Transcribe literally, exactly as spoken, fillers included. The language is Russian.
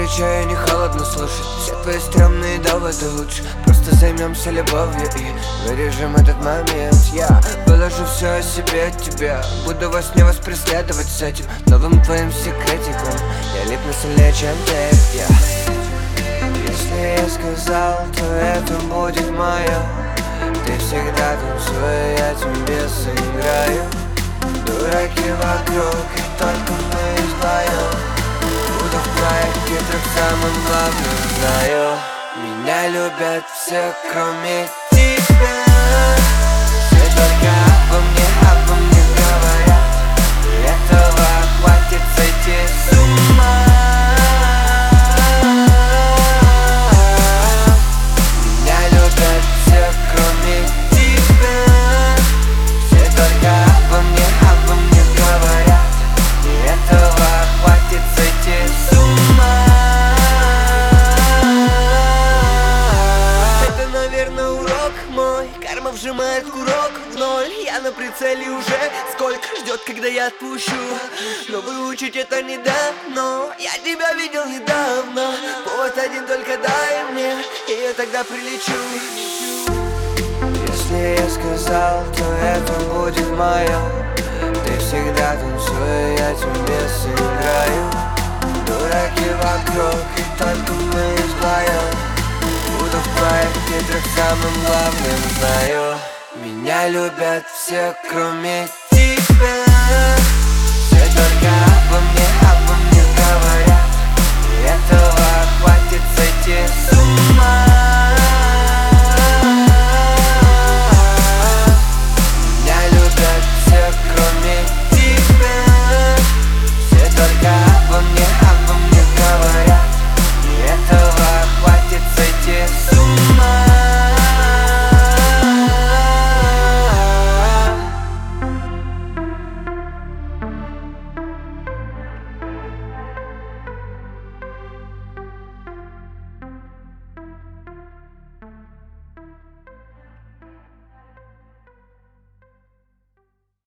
горячо и не холодно слушать все твои стрёмные доводы. Лучше просто займемся любовью и вырежем этот момент. Я выложу все о себе тебя, буду во сне вас преследовать с этим новым твоим секретиком. Я липну сильнее, чем ты, yeah. Если я сказал, то это будет мое. Ты всегда танцуй, я тебе сыграю. Дураки вокруг, и только мы вдвоем. Буду в твоих хитрых самым главным, знаю. Меня любят все, кроме тебя. Все только обо мне, обо мне говорят. Этого хватит сойти с ума. Меня любят все, кроме тебя. Все только обо мне, обо мне говорят. Этого хватит сойти с ума. Это, наверное, урок мой. Карма вжимает курок в ноль. Я на прицеле уже. Сколько ждет, когда я отпущу. Но выучить это не дано. Я тебя видел недавно. Повод один только дай мне, и я тогда прилечу. Если я сказал, то это будет мое. Ты всегда танцуй, я тебе сыграю. Дураки вокруг, и только мы вдвоем. Буду в твоих хитрых самым главным, знаю. Меня любят все, кроме тебя. Все только